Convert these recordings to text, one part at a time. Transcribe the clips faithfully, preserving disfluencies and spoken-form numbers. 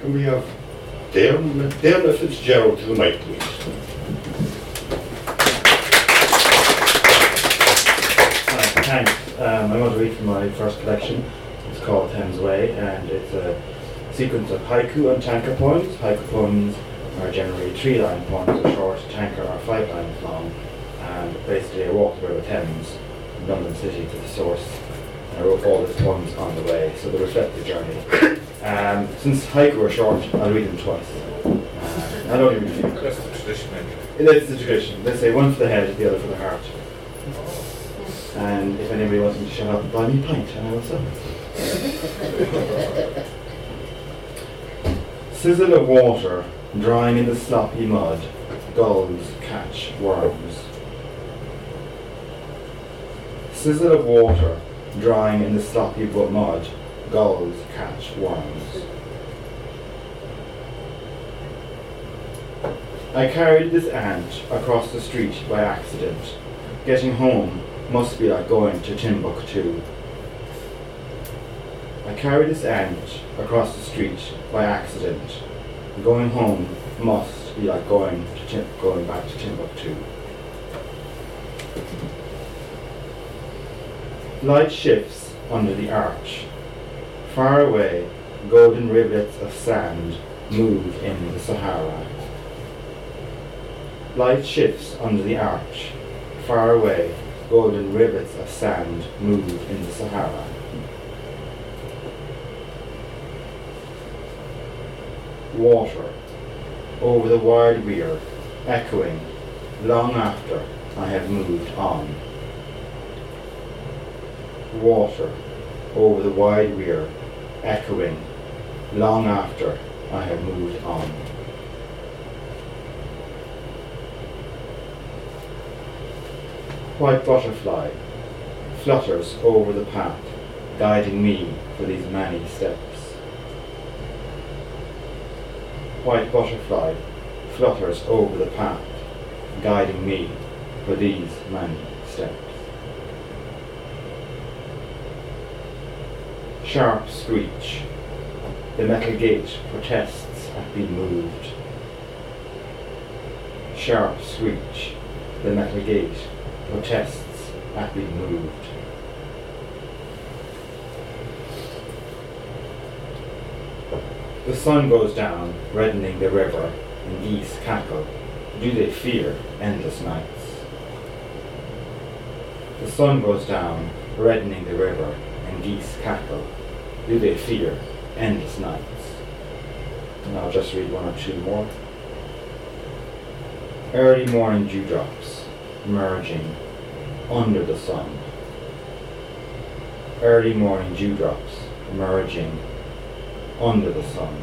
can we have Dermot Fitzgerald to the mic, please? Uh, thanks. Um, I'm going to read from my first collection. It's called Thames Way, and it's a sequence of haiku and tanka poems. Haiku poems are generally three-line poems, are short. Tanka are five lines long. And basically, I walked the River Thames from London City to the source. And I wrote all these poems on the way, so they reflect the journey. Um, since haiku are short, I'll read them twice. Uh, I don't even think that's the tradition, anyway. That's the tradition. They say one for the head, the other for the heart. And if anybody wants me to shut up, buy me a pint, and I will sell it. Sizzle of water, drying in the sloppy mud, gulls catch worms. Sizzle of water, drying in the sloppy mud, gulls catch worms. I carried this ant across the street by accident. Getting home must be like going to Timbuktu. I carried this ant across the street by accident. Going home must be like going to Tim- going back to Timbuktu. Light shifts under the arch. Far away, golden rivulets of sand move in the Sahara. Light shifts under the arch. Far away, golden rivulets of sand move in the Sahara. Water, over the wide weir, echoing, long after I have moved on. Water, over the wide weir, echoing, long after I have moved on. White butterfly flutters over the path, guiding me for these many steps. White butterfly flutters over the path, guiding me for these many steps. Sharp screech. The metal gate protests at being moved. Sharp screech. The metal gate protests at being moved. The sun goes down, reddening the river, and geese cackle. Do they fear endless nights? The sun goes down, reddening the river, and geese cackle. Do they fear endless nights? And I'll just read one or two more. Early morning dewdrops merging under the sun. Early morning dewdrops merging under the sun.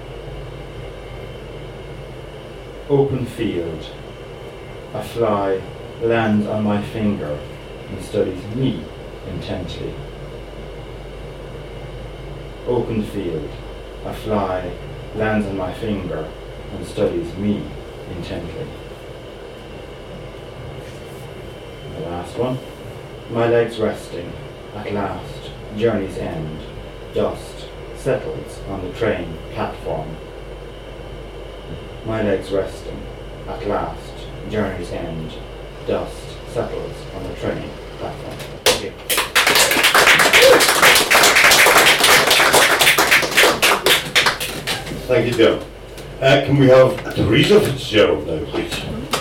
Open field. A fly lands on my finger and studies me intently. Open field. A fly lands on my finger and studies me intently. The last one. My legs resting, at last, journey's end. Dust settles on the train platform. My legs resting, at last, journey's end. Dust settles on the train platform. Thank you. Thank you, Joe. Uh, can we have Teresa Fitzgerald now, please?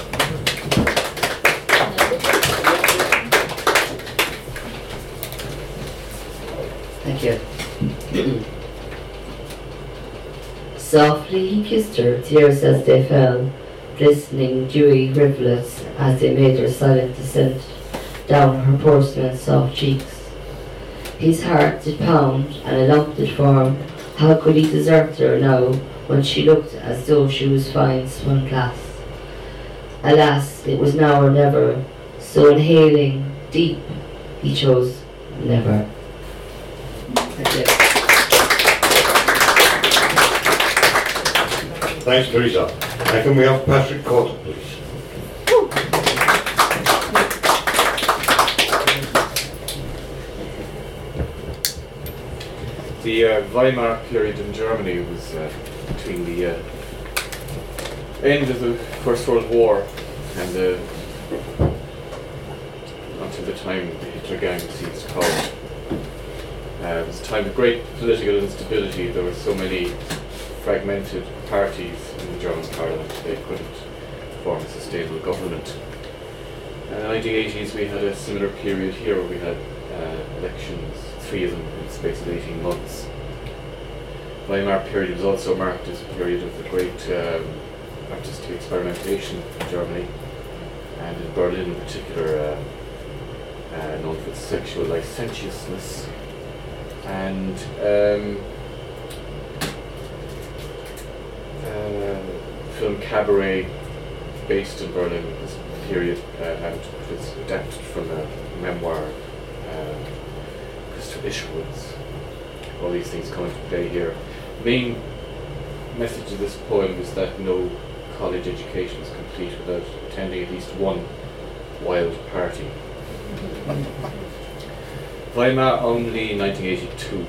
Thank you. Softly he kissed her, tears as they fell, glistening dewy rivulets as they made their silent descent down her porcelain soft cheeks. His heart did pound, and a lump did form. How could he desert her now, when she looked as though she was fine spun glass? Alas, it was now or never, so inhaling deep, he chose never. Thank you. Thanks, Teresa. Uh, can we have Patrick Cotton, please? The uh, Weimar period in Germany was uh, between the uh, end of the First World War and uh, until the time the Hitler Gang seized power. Uh, it was a time of great political instability. There were so many fragmented parties in the German parliament, they couldn't form a sustainable government. And in the nineteen eighties we had a similar period here where we had uh, elections, three of them in the space of eighteen months. The Weimar period was also marked as a period of the great um, artistic experimentation in Germany, and in Berlin in particular, uh, uh, known for its sexual licentiousness. And um, uh, film Cabaret, based in Berlin at this period, uh, and it's adapted from a memoir, uh, Christopher Isherwood's. All these things come into play here. The main message of this poem is that no college education is complete without attending at least one wild party. Weimar only nineteen eighty-two.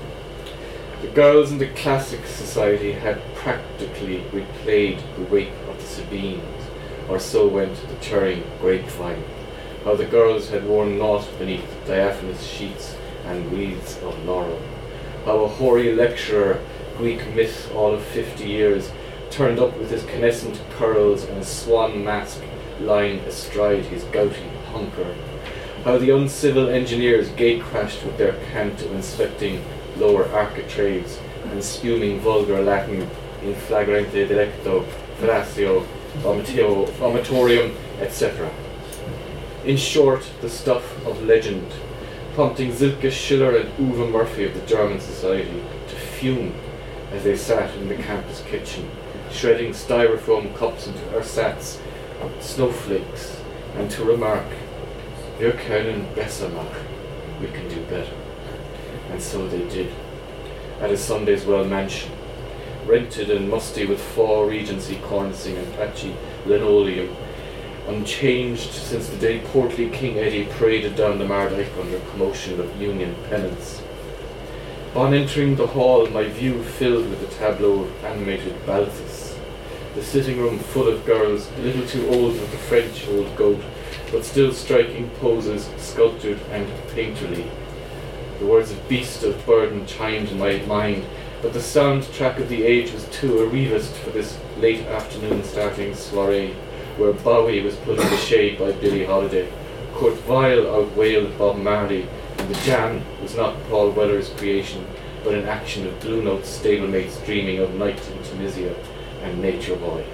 The girls in the classic society had practically replayed the Rape of the Sabines, or so went the Turing grapevine. How the girls had worn naught beneath diaphanous sheets and wreaths of laurel. How a hoary lecturer, Greek myth all of fifty years, turned up with his canescent curls and a swan mask lying astride his gouty hunker. How the uncivil engineers gate-crashed with their cant of inspecting lower architraves and spuming vulgar Latin in flagrante delicto, fellatio, vomitio, vomitorium, et cetera. In short, the stuff of legend, prompting Silke Schiller and Uwe Murphy of the German Society to fume as they sat in the campus kitchen, shredding styrofoam cups into ersatz, snowflakes, and to remark, "Wir können besser machen," we can do better. And so they did, at a Sundayswell mansion, rented and musty with fall Regency cornicing and patchy linoleum, unchanged since the day portly King Eddie paraded down the Mardyke under commotion of Union pennants. On entering the hall, my view filled with a tableau of animated Balthus, the sitting room full of girls, a little too old for the French old goat, but still striking poses, sculptured and painterly. The words of beast of burden chimed in my mind, but the soundtrack of the age was too arrivist for this late afternoon starting soirée, where Bowie was put in the shade by Billie Holiday, Kurt Weill outwailed Bob Marley, and the Jam was not Paul Weller's creation, but an action of Blue Note's stablemates dreaming of Night in Tunisia and Nature Boy.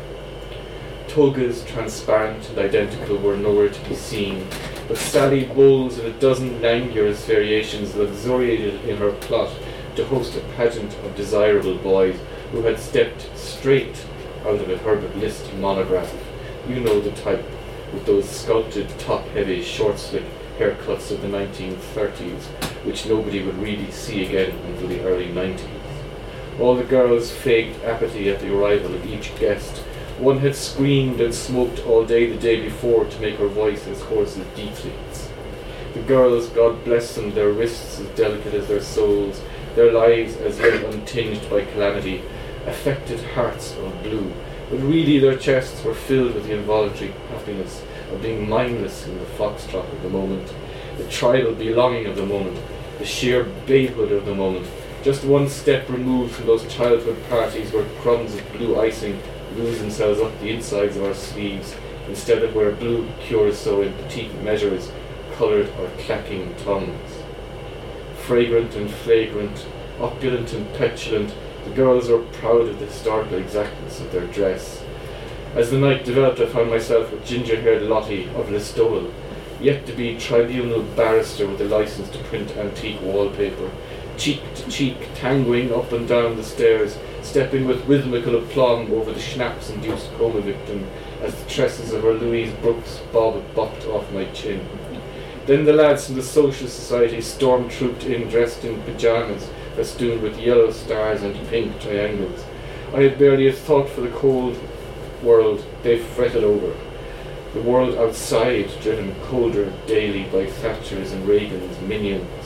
Togas, transparent and identical, were nowhere to be seen, but Sally Bowles and a dozen languorous variations luxuriated in her plot to host a pageant of desirable boys who had stepped straight out of a Herbert List monograph. You know the type, with those sculpted, top-heavy, short-slick haircuts of the nineteen thirties, which nobody would really see again until the early nineties. All the girls faked apathy at the arrival of each guest. One had screamed and smoked all day the day before to make her voice as hoarse as Dietrich's. The girls, God bless them, their wrists as delicate as their souls, their lives as yet untinged by calamity, affected hearts of blue, but really their chests were filled with the involuntary happiness of being mindless in the foxtrot of the moment, the tribal belonging of the moment, the sheer babehood of the moment, just one step removed from those childhood parties where crumbs of blue icing lose themselves up the insides of our sleeves, instead of where blue curacao in petite measures coloured our clacking tongues. Fragrant and flagrant, opulent and petulant, the girls were proud of the historical exactness of their dress. As the night developed, I found myself with ginger-haired Lottie of Listowel, yet to be tribunal barrister with a license to print antique wallpaper, cheek to cheek, tangoing up and down the stairs, stepping with rhythmical aplomb over the schnapps-induced coma victim as the tresses of her Louise Brooks bob bopped off my chin. Then the lads from the Social Society storm-trooped in dressed in pyjamas, festooned with yellow stars and pink triangles. I had barely a thought for the cold world they fretted over. The world outside, driven colder daily by Thatcher's and Reagan's minions.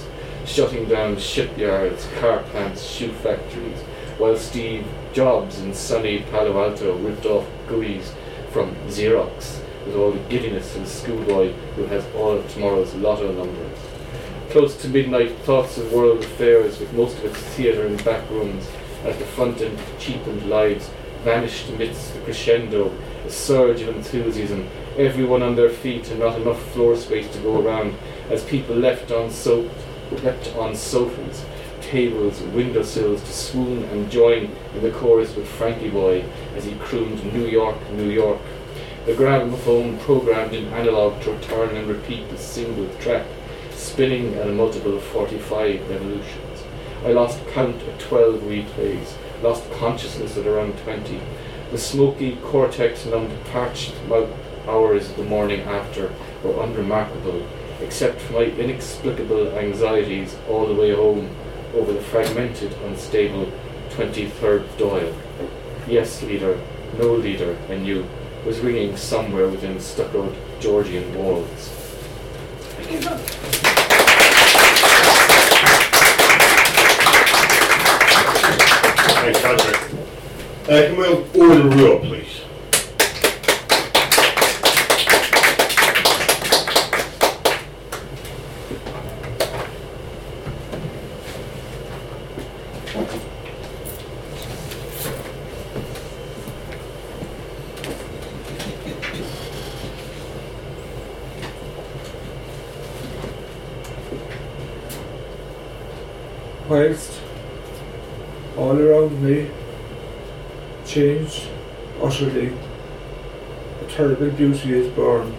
shutting down shipyards, car plants, shoe factories, while Steve Jobs in sunny Palo Alto ripped off G U Is from Xerox with all the giddiness of a schoolboy who has all of tomorrow's lotto numbers. Close to midnight, thoughts of world affairs, with most of its theatre in back rooms, as the front-end cheapened lives vanished amidst the crescendo, a surge of enthusiasm, everyone on their feet and not enough floor space to go around, as people left on so leapt on sofas, tables, windowsills to swoon and join in the chorus with Frankie Boy as he crooned New York, New York. The gramophone programmed in analog to return and repeat the single track, spinning at a multiple of forty-five revolutions. I lost count at twelve replays, lost consciousness at around twenty. The smoky cortex-numbed parched mouth hours the morning after were unremarkable, except for my inexplicable anxieties all the way home over the fragmented, unstable twenty-third Doyle. Yes, leader, no leader, and you, was ringing somewhere within stuccoed Georgian walls. Thanks, Patrick. Uh, can we have order rule, please? Whilst all around me changed utterly, a terrible beauty is born.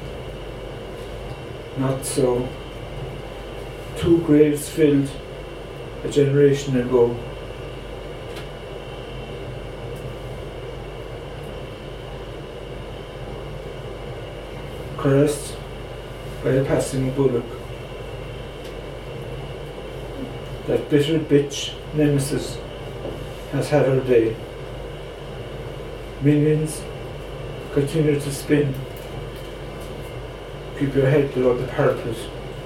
Not so. Two graves filled a generation ago. Caressed by a passing bullock. That bitter bitch, Nemesis, has had her day. Millions continue to spin. Keep your head below the parapet.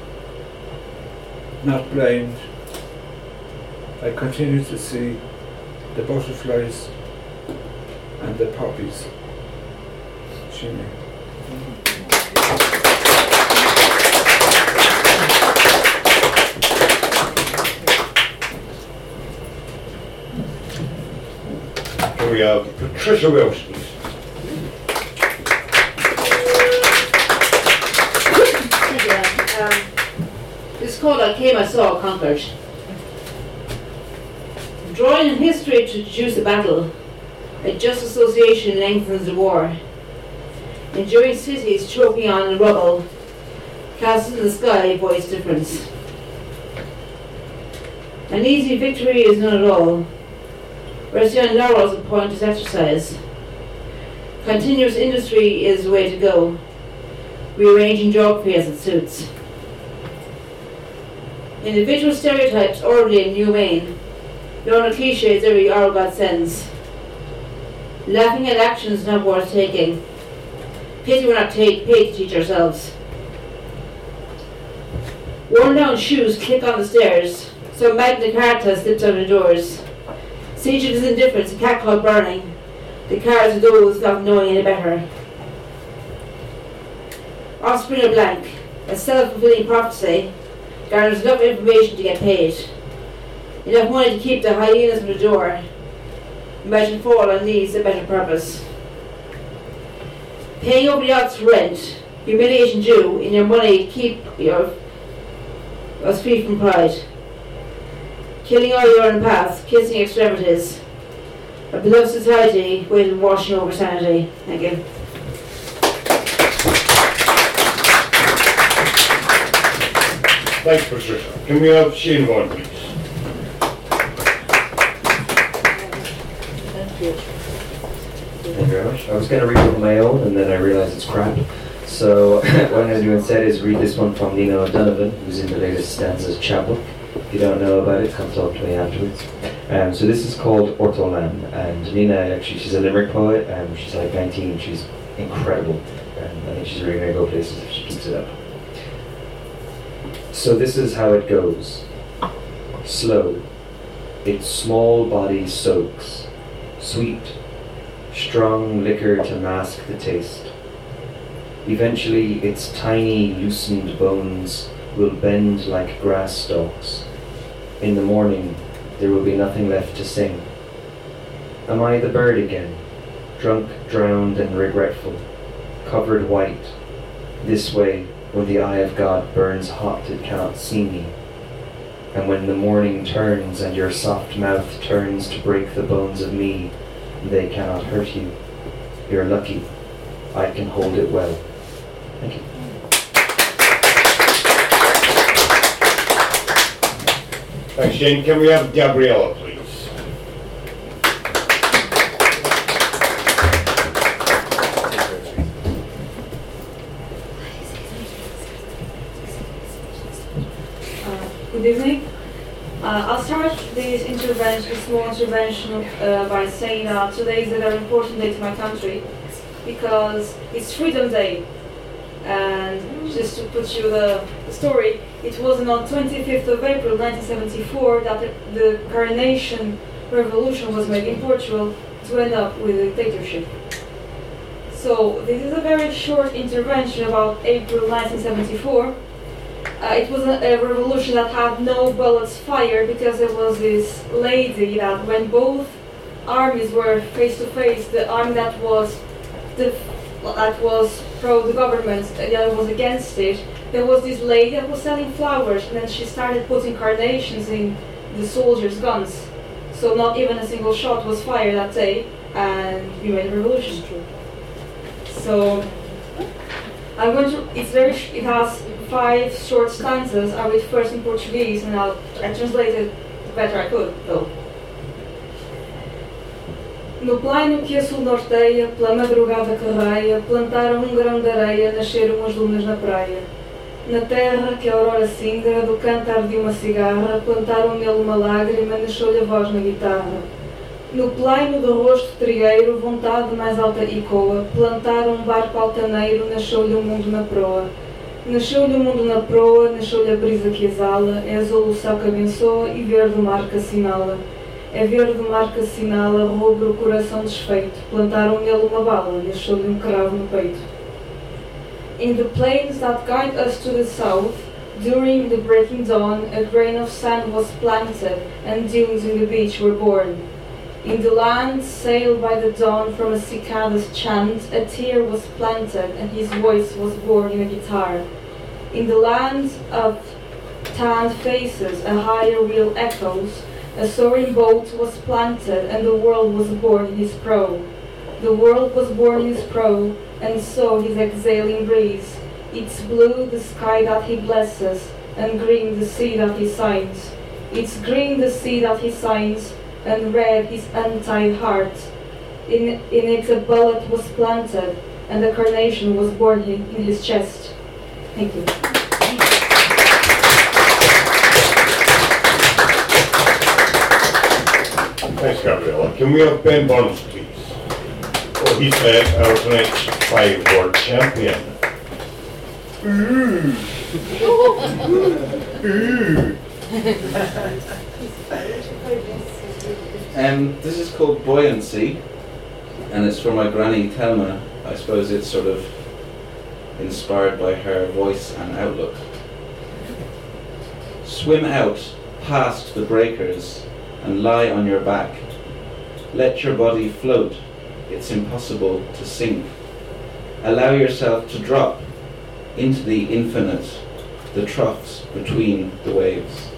Not blind. I continue to see the butterflies and the poppies. Shimmy. Can we have Patricia Welsh, please? Thank you. Um, this called I Came, I Saw, Conquered. Drawing in history to deduce a battle, a just association lengthens the war. Enduring cities choking on the rubble, castles in the sky voice difference. An easy victory is none at all. Resting on laurels and pointless exercise. Continuous industry is the way to go. Rearranging geography as it suits. Individual stereotypes orderly and humane. Learning cliches every hour God sends. Laughing at actions not worth taking. Pity we're not paid to teach ourselves. Worn down shoes click on the stairs. Some Magna Carta slips out the doors. Siege is indifference, a cat called burning. The cards of those not knowing any better. Offspring of blank, a self-fulfilling prophecy, garners enough information to get paid. Enough money to keep the hyenas from the door. Imagine fall on these a better purpose. Paying over yachts for rent, humiliation due, in your money keep your us free from pride. Killing all your own paths, kissing extremities. A beloved society waiting washing over sanity. Thank you. Thanks, Patricia. Can we have Shane Vaughan, please? Thank you. Thank you very much. I was going to read one of my own, and then I realised it's crap. So what I'm going to do instead is read this one from Nina O'Donovan, who's in the latest Stanzas chapbook. If you don't know about it, come talk to me afterwards. Um, so this is called Ortolan, and Nina, actually, she's a Limerick poet, and she's like nineteen, she's incredible, and I think she's really going to go places if she keeps it up. So this is how it goes. slow. Its small body soaks, sweet, strong liquor to mask the taste. Eventually, its tiny, loosened bones will bend like grass stalks. In the morning, there will be nothing left to sing. Am I the bird again, drunk, drowned, and regretful, covered white, this way, when the eye of God burns hot it cannot see me, and when the morning turns and your soft mouth turns to break the bones of me, they cannot hurt you. You're lucky. I can hold it well. Thank you. Thanks, Shane. Can we have Gabriella, please? Good evening. Uh, I'll start this intervention, this small intervention uh, by saying that today is a very important day to my country because it's Freedom Day. And just to put you the, the story, it was on twenty-fifth of April nineteen seventy-four that the, the coronation revolution was made in Portugal to end up with a dictatorship. So this is a very short intervention about April nineteen seventy-four. Uh, it was a, a revolution that had no bullets fired because there was this lady that when both armies were face to face, the army that was the, that was pro the government and the other was against it, there was this lady that was selling flowers and then she started putting carnations in the soldiers' guns. So not even a single shot was fired that day and we made a revolution. So I'm going to, it's very, it has five short stanzas. I read first in Portuguese and I'll, I translated the better I could, though. No plaino que a sul norteia, pela madrugada que raia, plantaram um grão de areia, nasceram as lunas na praia. Na terra que a aurora cingra, do cantar de uma cigarra, plantaram nele uma lágrima, nasceu-lhe a voz na guitarra. No plaino do rosto trigueiro, vontade mais alta e coa, plantaram um barco altaneiro, nasceu-lhe o mundo na proa. Nasceu-lhe o mundo na proa, nasceu-lhe a brisa que exala, é azul o céu que abençoa e verde o mar que assinala. É verde o mar que assinala, rubro o coração desfeito, plantaram nele uma bala, nasceu-lhe um cravo no peito. In the plains that guide us to the south, during the breaking dawn, a grain of sand was planted, and dunes in the beach were born. In the land sailed by the dawn from a cicada's chant, a tear was planted, and his voice was born in a guitar. In the land of tanned faces, a higher wheel echoes, a soaring boat was planted, and the world was born in his prow. The world was born in his prow, and so his exhaling breeze. It's blue the sky that he blesses, and green the sea that he signs. It's green the sea that he signs, and red his untied heart. In, in it a bullet was planted, and a carnation was born in, in his chest. Thank you. Thanks, Gabriella. Can we have Ben Burns, please? Oh, he's uh, our tonight's five world champion. Ooh. Ooh. Um, this is called Buoyancy, and it's from my granny Thelma. I suppose it's sort of inspired by her voice and outlook. Swim out past the breakers and lie on your back. Let your body float. It's impossible to sink. Allow yourself to drop into the infinite, the troughs between the waves.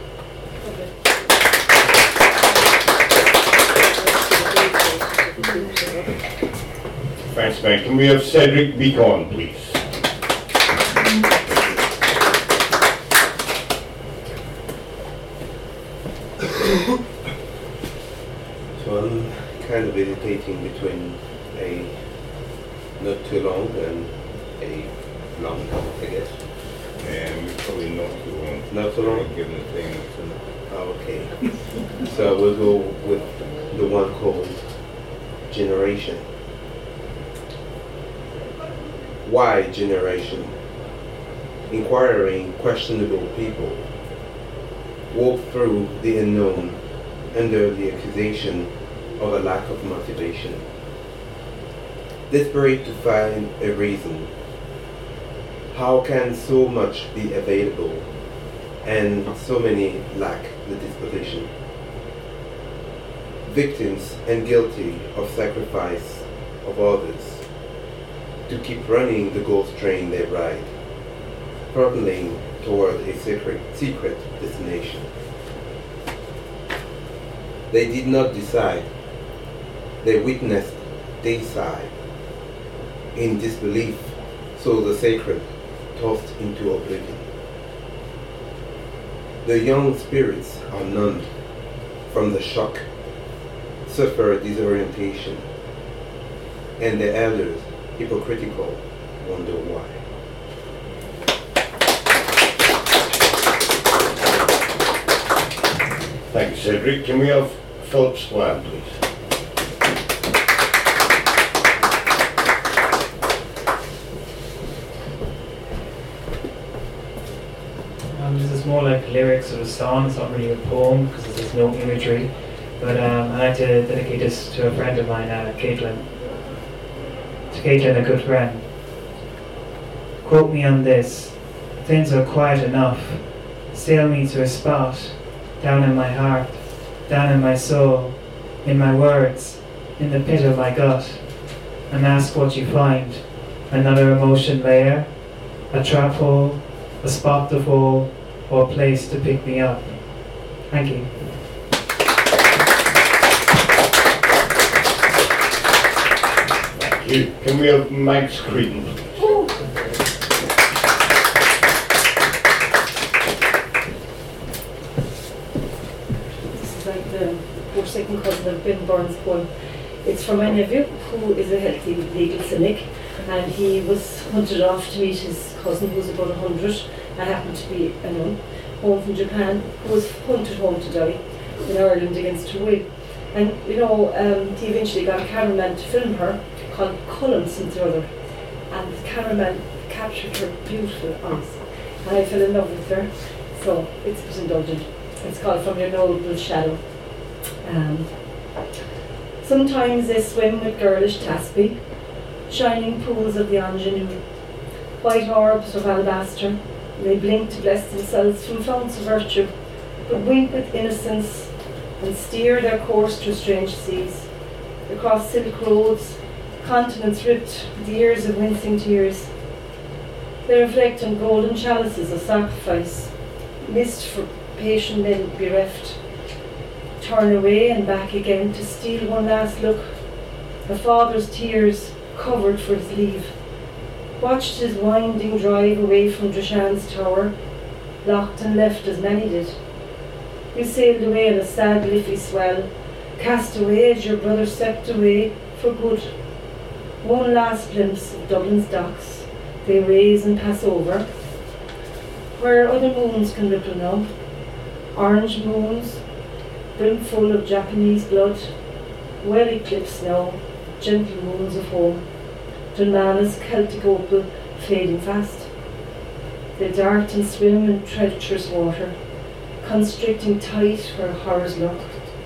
Thanks, Ben. Can we have Cedric Beacon, please? So I'm kind of hesitating between a not too long and a long, I guess. And probably not too long. Not too long? Given the thing. Oh, okay. So we'll go with the one called Generation. Why generation? Inquiring questionable people. walk through the unknown under the accusation of a lack of motivation. Desperate to find a reason, how can so much be available and so many lack the disposition? Victims and guilty of sacrifice of others to keep running the ghost train they ride, hurtling toward a secret, secret destination. They did not decide, they witnessed, they sighed. In disbelief, so the sacred tossed into oblivion. The young spirits are numbed from the shock, suffer disorientation, and the elders, hypocritical, wonder why. Thank you, Cedric. Can we have Philip Spillane, please? Um, this is more like lyrics of a song. It's not really a poem because there's no imagery. But um, I'd like to dedicate this to a friend of mine, uh, Caitlin. To Caitlin, a good friend. Quote me on this. Things are quiet enough. Sail me to a spot, down in my heart, down in my soul, in my words, in the pit of my gut, and ask what you find. Another emotion layer, a trap hole, a spot to fall, or a place to pick me up. Thank you. Thank you. Can we have Max Creedon, please? This is like the poor second cousin of Ben Burns' poem. It's from my nephew, who is a healthy legal cynic, and he was hunted off to meet his cousin, who was about a hundred. I happened to be a nun, home from Japan, who was hunted home to die in Ireland against her will. And, you know, um, he eventually got a cameraman to film her, called Cullen something or other. And the cameraman captured her beautiful eyes. And I fell in love with her, so it's a bit indulgent. It's called From Your Noble Shadow. Um, Sometimes they swim with girlish tasby, shining pools of the ingenue, white orbs of alabaster. They blink to bless themselves from founts of virtue, but wink with innocence and steer their course through strange seas, across silk roads, continents ripped with years of wincing tears. They reflect on golden chalices of sacrifice, mist for patient men bereft. Turn away and back again to steal one last look. A father's tears covered for his leave. Watched his winding drive away from Droshan's tower, locked and left as many did. You sailed away in a sad liffey swell, cast away as your brother stepped away for good. One last glimpse of Dublin's docks, they raise and pass over, where other moons can ripple now, orange moons, brimful of Japanese blood, well eclipsed now, gentle moons of home, Dunmana's Celtic opal fading fast. They dart and swim in treacherous water, constricting tight where horrors lurk.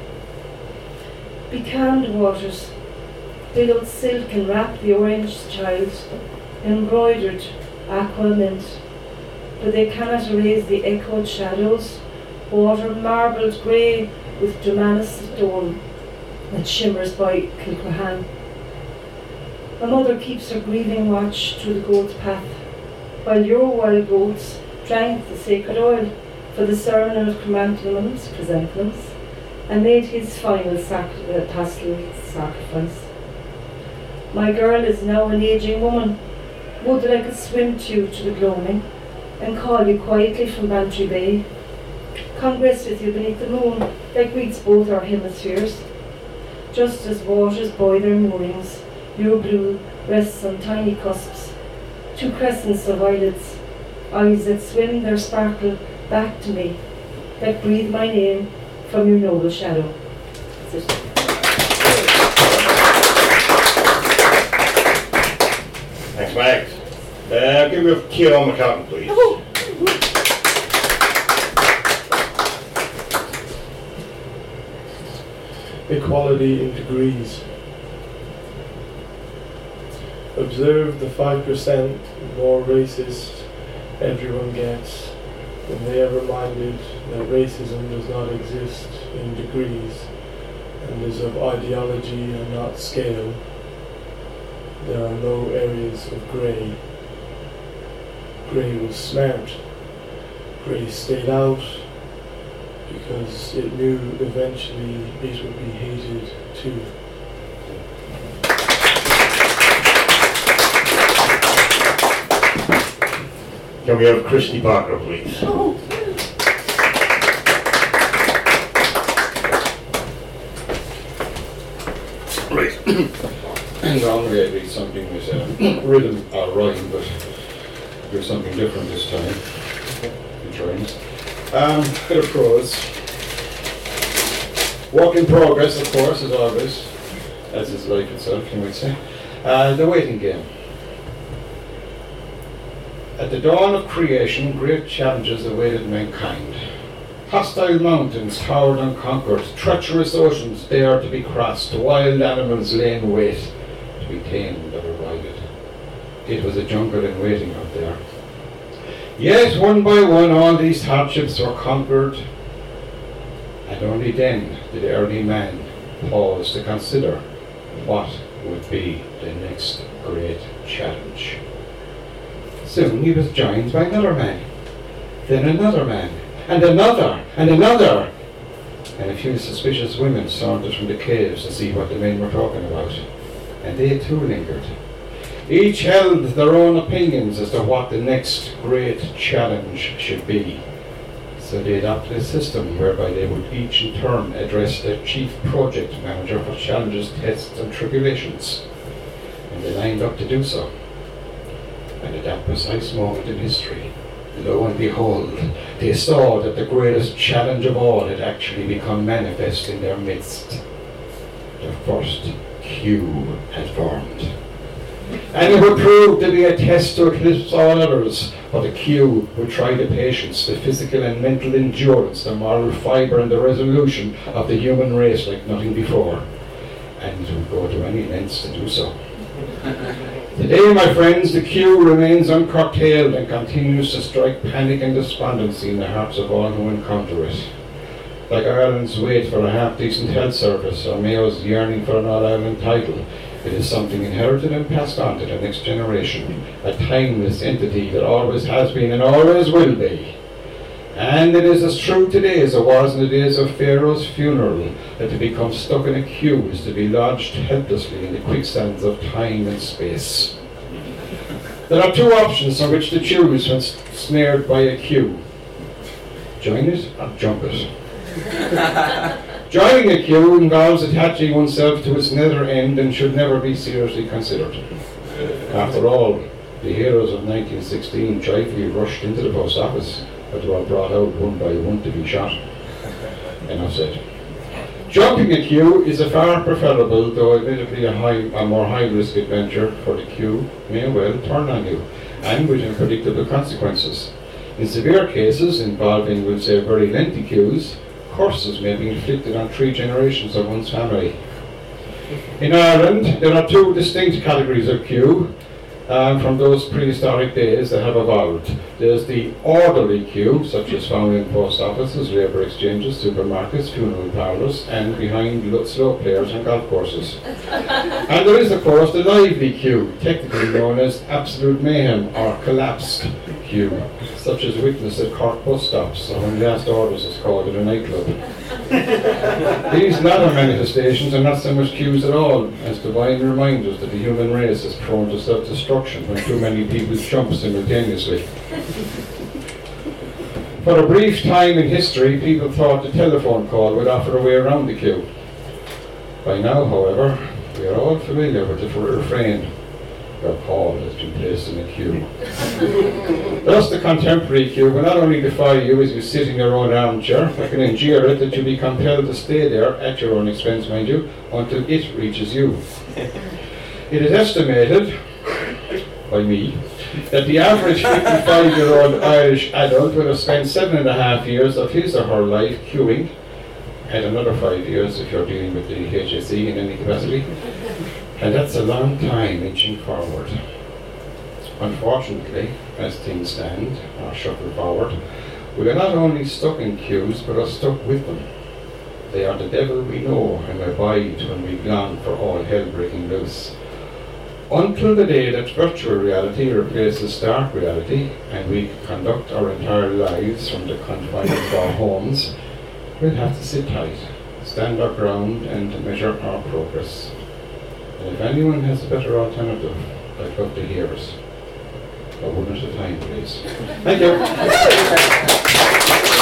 Be calmed, waters, billowed silk and wrap the orange child, embroidered aqua mint, but they cannot erase the echoed shadows, water marbled grey with Dromana's stone that shimmers by Kilcrohan. A mother keeps her grieving watch through the goat's path, while your wild goats drank the sacred oil for the sermon of chrysanthemums, chrysanthemums, and made his final sac- uh, pastoral sacrifice. My girl is now an aging woman. Would that I could swim to you to the gloaming, and call you quietly from Bantry Bay, congress with you beneath the moon that greets both our hemispheres. Just as waters buoy their moorings, your blue rests on tiny cusps, two crescents of eyelids, eyes that swim their sparkle back to me, that breathe my name from your noble shadow. That's it. Thanks, Max. Uh, can we have Kieran McCartan, please? equality in degrees. Observe the five percent more racist everyone gets when they are reminded that racism does not exist in degrees and is of ideology and not scale. There are no areas of grey. Grey was smart. Grey stayed out because it knew eventually it would be hated too. Can we have Christy Parker, please? Oh. Right. Normally I read something with a rhythm or rhyme, but do something different this time. Good trying. Um, bit of prose. Work in progress, of course, as always, as is life itself, you might say. Uh, the waiting game. At the dawn of creation, great challenges awaited mankind. Hostile mountains towered unconquered, treacherous oceans dared to be crossed, wild animals lay in wait to be tamed or avoided. It was a jungle in waiting out there. Yet, one by one, all these hardships were conquered, and only then did early man pause to consider what would be the next great challenge. Soon he was joined by another man, then another man, and another, and another, and a few suspicious women sauntered from the caves to see what the men were talking about, and they too lingered. Each held their own opinions as to what the next great challenge should be. So they adopted a system whereby they would each in turn address their chief project manager for challenges, tests and tribulations. And they lined up to do so. And at that precise moment in history, lo and behold, they saw that the greatest challenge of all had actually become manifest in their midst. The first queue had formed. And it would prove to be a test to eclipse all others, but the queue would try the patience, the physical and mental endurance, the moral fibre and the resolution of the human race like nothing before. And would go to any lengths to do so. Today, my friends, the queue remains uncurtailed and continues to strike panic and despondency in the hearts of all who encounter it. Like Ireland's wait for a half-decent health service, or Mayo's yearning for an All-Ireland title, it is something inherited and passed on to the next generation, a timeless entity that always has been and always will be. And it is as true today as it was in the days of Pharaoh's funeral, that to become stuck in a queue is to be lodged helplessly in the quicksands of time and space. There are two options on which to choose when snared by a queue. Join it or jump it. Joining a queue involves attaching oneself to its nether end and should never be seriously considered. After all, the heroes of nineteen sixteen joyfully rushed into the post office, but they were brought out one by one to be shot. Enough said. Jumping a queue is a far preferable, though admittedly a, high, a more high-risk adventure, for the queue may well turn on you, and with unpredictable consequences. In severe cases, involving, we'll say, very lengthy queues, curses may be inflicted on three generations of one's family. In Ireland, there are two distinct categories of queue um, from those prehistoric days that have evolved. There's the orderly queue, such as found in post offices, labour exchanges, supermarkets, funeral parlours, and behind slow players and golf courses. And there is, of course, the lively queue, technically known as absolute mayhem or collapsed queue, such as witnessed at Cork bus stops or when Last Orders is called at a nightclub. These latter manifestations are not so much queues at all as divine reminders that the human race is prone to self-destruction when too many people jump simultaneously. For a brief time in history, people thought the telephone call would offer a way around the queue. By now, however, we are all familiar with the refrain, "Your call has been placed in a queue." Thus, the contemporary queue will not only defy you as you sit in your own armchair, but can endure it that you be compelled to stay there, at your own expense, mind you, until it reaches you. It is estimated, by me, that the average fifty-five-year-old Irish adult will have spent seven and a half years of his or her life queuing, add another five years if you're dealing with the H S E in any capacity, and that's a long time inching forward. Unfortunately, as things stand, or shuffle forward, we are not only stuck in queues, but are stuck with them. They are the devil we know and abide when we long for all hell breaking loose. Until the day that virtual reality replaces stark reality and we conduct our entire lives from the confines of our homes, we'll have to sit tight, stand our ground and measure our progress. And if anyone has a better alternative, I'd love to hear it. But one at a time, please. Thank you.